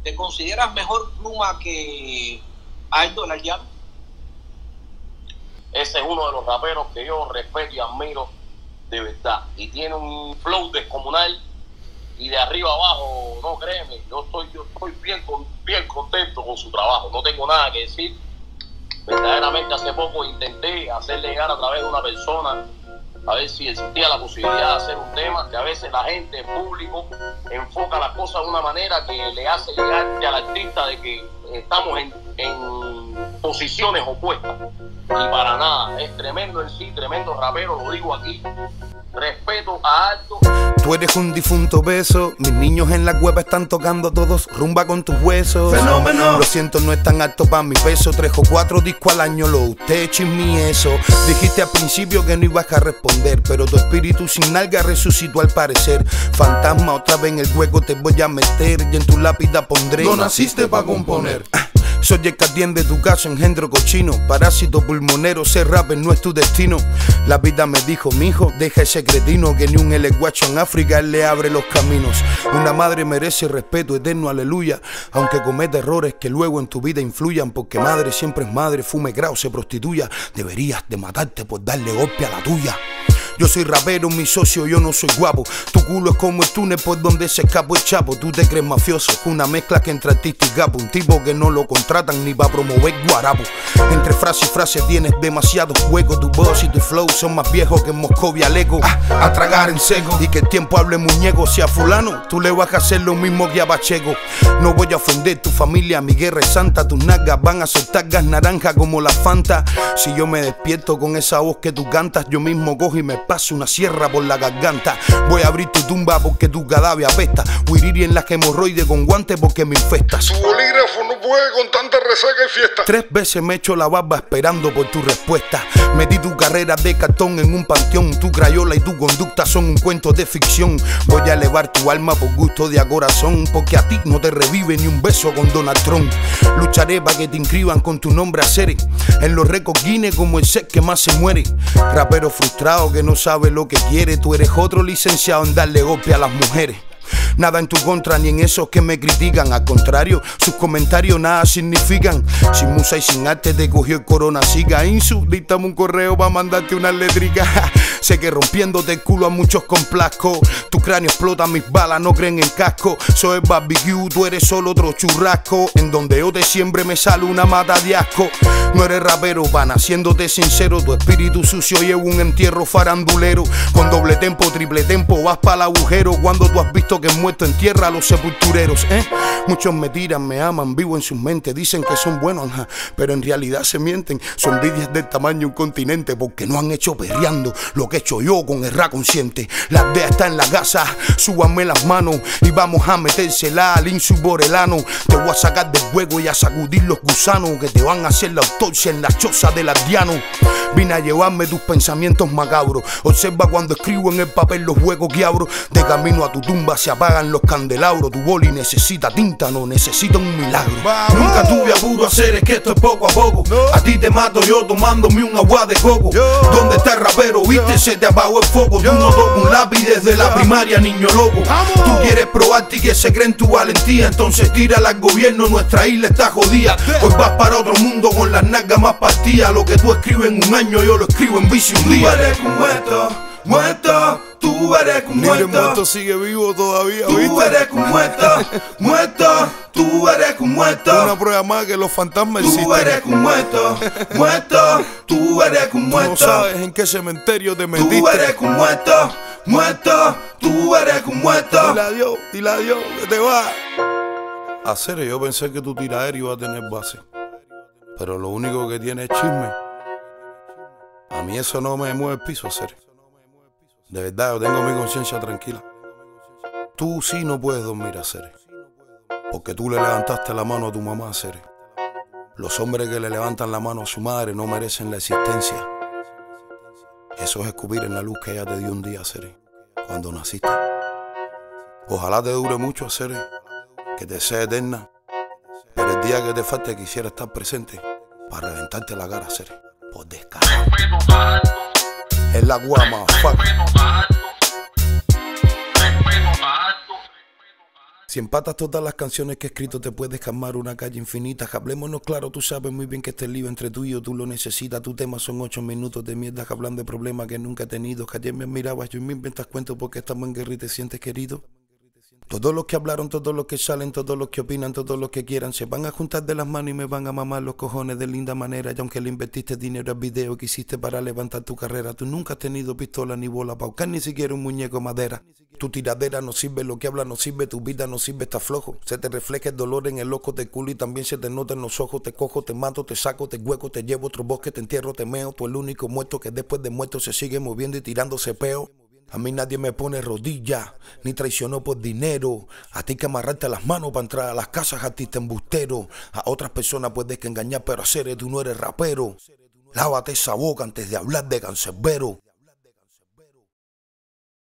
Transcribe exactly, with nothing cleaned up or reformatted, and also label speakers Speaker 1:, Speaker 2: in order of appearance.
Speaker 1: ¿te consideras mejor pluma que Aldo el Aldeano?
Speaker 2: Ese es uno de los raperos que yo respeto y admiro de verdad. Y tiene un flow descomunal y de arriba abajo, no créeme, yo estoy, yo estoy bien, bien contento con su trabajo. No tengo nada que decir. Verdaderamente hace poco intenté hacerle llegar a través de una persona a ver si existía la posibilidad de hacer un tema, que a veces la gente, el público, enfoca las cosas de una manera que le hace llegar al artista de que estamos en, en posiciones opuestas. Y para nada, es tremendo en sí, tremendo rapero, lo digo aquí. Respeto a Aldo.
Speaker 3: Tú eres un difunto beso. Mis niños en la cueva están tocando todos rumba con tus huesos. Fenómeno. Lo siento, no es tan alto para mi peso. Tres o cuatro discos al año, lo usted chismi eso. Dijiste al principio que no ibas a responder, pero tu espíritu sin nalga resucitó al parecer. Fantasma, otra vez en el juego te voy a meter y en tu lápida pondré:
Speaker 4: no naciste pa' componer.
Speaker 3: Soy el que atiende tu caso, engendro cochino. Parásito pulmonero, ser rapper no es tu destino. La vida me dijo, mijo, deja ese cretino, que ni un eleguacho en África él le abre los caminos. Una madre merece respeto eterno, aleluya, aunque cometa errores que luego en tu vida influyan. Porque madre siempre es madre, fume grau, se prostituya. Deberías de matarte por darle golpe a la tuya. Yo soy rapero, mi socio, yo no soy guapo. Tu culo es como el túnel por donde se escapó el chapo. Tú te crees mafioso, una mezcla que entre artista y gapo. Un tipo que no lo contratan ni va a promover guarapo. Entre frase y frase tienes demasiado juego. Tu voz y tu flow son más viejos que Moscovia Lego. Ah, a tragar en seco. Y que el tiempo hable muñeco. Si a fulano, tú le vas a hacer lo mismo que a Pacheco. No voy a ofender tu familia, mi guerra es santa. Tus nalgas van a soltar gas naranja como la Fanta. Si yo me despierto con esa voz que tú cantas, yo mismo cojo y me paso una sierra por la garganta. Voy a abrir tu tumba porque tu cadáver apesta. Huiriri en las hemorroides con guantes porque me infestas.
Speaker 4: Tu bolígrafo no puede con tanta resaca y fiesta.
Speaker 3: Tres veces me echo la barba esperando por tu respuesta. Metí tu carrera de cartón en un panteón. Tu crayola y tu conducta son un cuento de ficción. Voy a elevar tu alma por gusto de a corazón, porque a ti no te revive ni un beso con Donald Trump. Lucharé para que te inscriban con tu nombre a Cere en los récords Guinness como el ser que más se muere. Rapero frustrado que no sabe lo que quiere. Tú eres otro licenciado en darle golpe a las mujeres. Nada en tu contra ni en esos que me critican. Al contrario, sus comentarios nada significan. Sin musa y sin arte te cogió el corona. Siga Insu, dictame un correo para mandarte una letrica. Sé que rompiéndote el culo a muchos complazco. Tu cráneo explota, mis balas no creen en casco. Soy el barbecue, tú eres solo otro churrasco. En donde yo te siembre me sale una mata de asco. No eres rapero, pana, siéndote sincero. Tu espíritu sucio lleva un entierro farandulero. Con doble tempo, triple tempo, vas para el agujero. Cuando tú has visto que he muerto en tierra a los sepultureros, ¿eh? Muchos me tiran, me aman, vivo en sus mentes. Dicen que son buenos, ajá, pero en realidad se mienten. Son envidias del tamaño de un continente, porque no han hecho perreando lo que he hecho yo con el rap consciente. La aldea está en la casa, súbanme las manos y vamos a metérsela al Insu Borelano. Te voy a sacar del juego y a sacudir los gusanos que te van a hacer la autopsia en la choza del aldeano. Vine a llevarme tus pensamientos macabros. Observa cuando escribo en el papel los huecos que abro. De camino a tu tumba se apagan los candelabros. Tu boli necesita tinta, no necesita un milagro.
Speaker 4: Vamos. Nunca tuve apuro a hacer, es que esto es poco a poco. No. A ti te mato yo tomándome un agua de coco. Yo. ¿Dónde está el rapero? Viste, yo. Se te apagó el foco. Yo. Tú no tocas un lápiz desde yo. La primaria, niño loco. Vamos. Tú quieres probarte y que se cree en tu valentía. Entonces tírala al gobierno, nuestra isla está jodida. Hoy vas para otro mundo con las nalgas más partidas. Lo que tú escribes en un año yo lo escribo en vicio un día.
Speaker 3: Tú eres un muerto, muerto. Tú eres un muerto.
Speaker 4: Ni el muerto sigue vivo todavía,
Speaker 3: Tú
Speaker 4: ¿viste?
Speaker 3: eres un muerto, muerto. Tú eres un muerto.
Speaker 4: Una prueba más que los fantasmas existen.
Speaker 3: Tú eres un muerto, muerto. Tú eres un muerto.
Speaker 4: Tú no sabes en qué cementerio te metiste.
Speaker 3: Tú eres un muerto, muerto. Tú eres un muerto.
Speaker 4: Dile adiós, dile adiós, que te va. A serio, yo pensé que tu tiradero iba a tener base, pero lo único que tiene es chisme. A mí eso no me mueve el piso, a serio. De verdad, yo tengo mi conciencia tranquila. Tú sí no puedes dormir, a serio, porque tú le levantaste la mano a tu mamá, a serio. Los hombres que le levantan la mano a su madre no merecen la existencia. Eso es escupir en la luz que ella te dio un día, a serio, cuando naciste. Ojalá te dure mucho, a serio, que te sea eterna, pero el día que te falte quisiera estar presente para reventarte la cara, a serio, por descarado. Es la guama, fuck.
Speaker 3: Si empatas todas las canciones que he escrito te puedes calmar una calle infinita. Hablémonos claro, tú sabes muy bien que este lío entre tú y yo tú lo necesitas. Tu tema son ocho minutos de mierda que hablan de problemas que nunca he tenido. Que ayer me mirabas, yo me inventas cuentos porque estamos en guerra y te sientes querido. Todos los que hablaron, todos los que salen, todos los que opinan, todos los que quieran se van a juntar de las manos y me van a mamar los cojones de linda manera. Y aunque le invertiste dinero al video que hiciste para levantar tu carrera, tú nunca has tenido pistola ni bola pa' buscar ni siquiera un muñeco de madera. Tu tiradera no sirve, lo que habla no sirve, tu vida no sirve, está flojo. Se te refleja el dolor en el ojo del culo y también se te nota en los ojos. Te cojo, te mato, te saco, te hueco, te llevo otro bosque, te entierro, te meo. Tú el único muerto que después de muerto se sigue moviendo y tirándose peo. A mí nadie me pone rodillas, ni traicionó por dinero. A ti que amarrarte las manos para entrar a las casas, artista embustero. A otras personas puedes que engañar, pero a seres tú no eres rapero. Lávate esa boca antes de hablar de cancerbero.